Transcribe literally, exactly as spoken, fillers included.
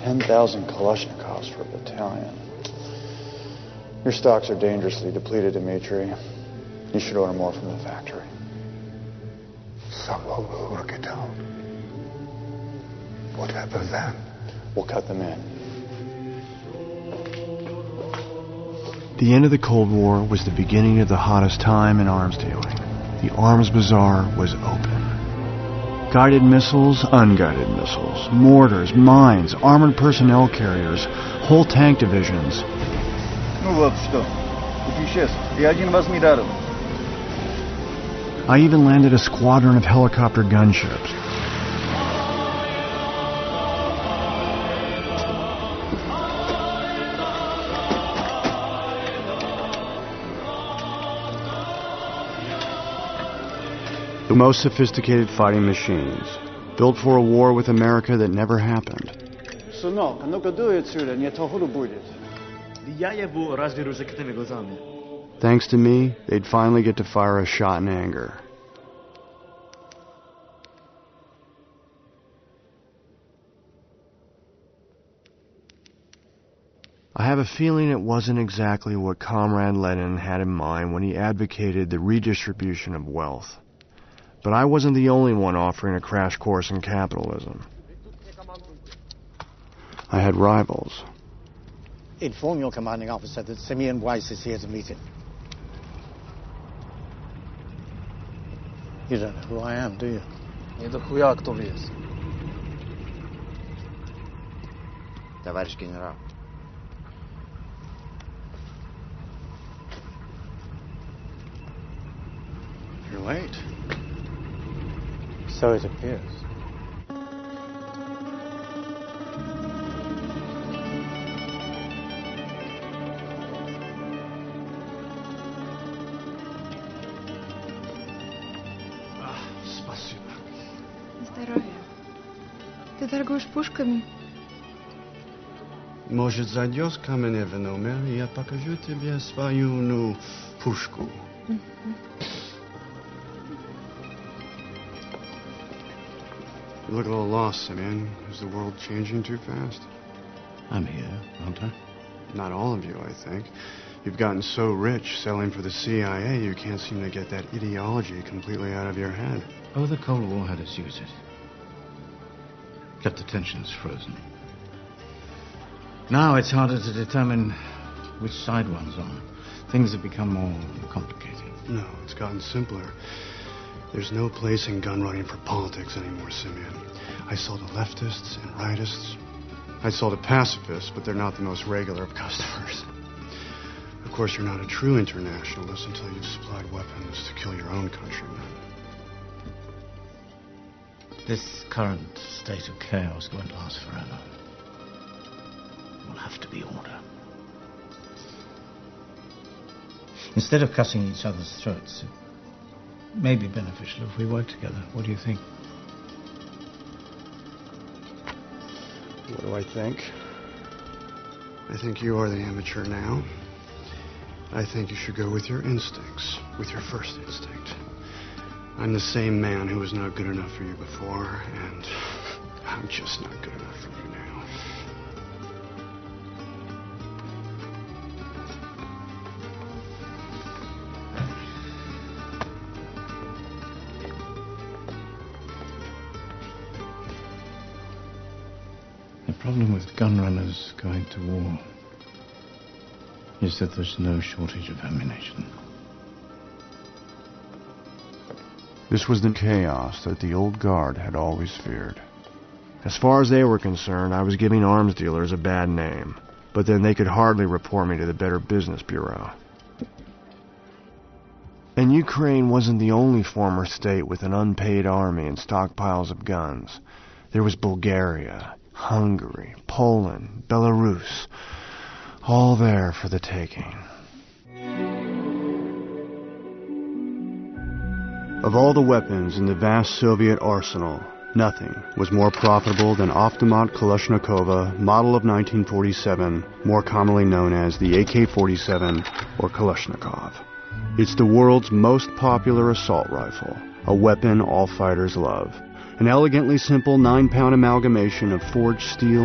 ten thousand Kalashnikovs for a battalion. Your stocks are dangerously depleted, Dmitri. You should order more from the factory. Someone will work it out. What happens then? We'll cut them in. The end of the Cold War was the beginning of the hottest time in arms dealing. The arms bazaar was open. Guided missiles, unguided missiles, mortars, mines, armored personnel carriers, whole tank divisions. Ну вот что. Путешествие. Я один возмедарил. I even landed a squadron of helicopter gunships. The most sophisticated fighting machines, built for a war with America that never happened. Сынок, а ну-ка дуй отсюда, не то худо будет. Я ебу разве закрытыми глазами. Thanks to me, they'd finally get to fire a shot in anger. I have a feeling it wasn't exactly what Comrade Lenin had in mind when he advocated the redistribution of wealth. But I wasn't the only one offering a crash course in capitalism. I had rivals. Inform your commanding officer that Simeon Weiss is here to meet him. You don't know who I am, do you? Не дохуя кто есть. Товарищ генерал. You're late. So it appears. Спасибо. Здоровье. Ты торгуешь пушками? Может, зайдешь ко мне в номер, и я покажу тебе свою, ну, пушку. You look a little lost, Simeon. Is the world changing too fast? I'm here, aren't I? Not all of you, I think. You've gotten so rich selling for the C I A, you can't seem to get that ideology completely out of your head. Oh, the Cold War had its uses. Kept the tensions frozen. Now it's harder to determine which side one's on. Things have become more complicated. No, it's gotten simpler. There's no place in gun running for politics anymore, Simeon. I saw the leftists and rightists. I saw the pacifists, but they're not the most regular of customers. Of course, you're not a true internationalist until you've supplied weapons to kill your own countrymen. This current state of chaos won't last forever. There will have to be order. Instead of cutting each other's throats, it may be beneficial if we work together. What do you think? What do I think? I think you are the amateur now. I think you should go with your instincts, with your first instinct. I'm the same man who was not good enough for you before, and I'm just not good enough for you now. The problem with gun runners going to war is that there's no shortage of ammunition. This was the chaos that the old guard had always feared. As far as they were concerned, I was giving arms dealers a bad name, but then they could hardly report me to the Better Business Bureau. And Ukraine wasn't the only former state with an unpaid army and stockpiles of guns. There was Bulgaria, Hungary, Poland, Belarus, all there for the taking. Of all the weapons in the vast Soviet arsenal, nothing was more profitable than Avtomat Kalashnikova, model of nineteen forty-seven, more commonly known as the A K forty-seven or Kalashnikov. It's the world's most popular assault rifle, a weapon all fighters love. An elegantly simple nine-pound amalgamation of forged steel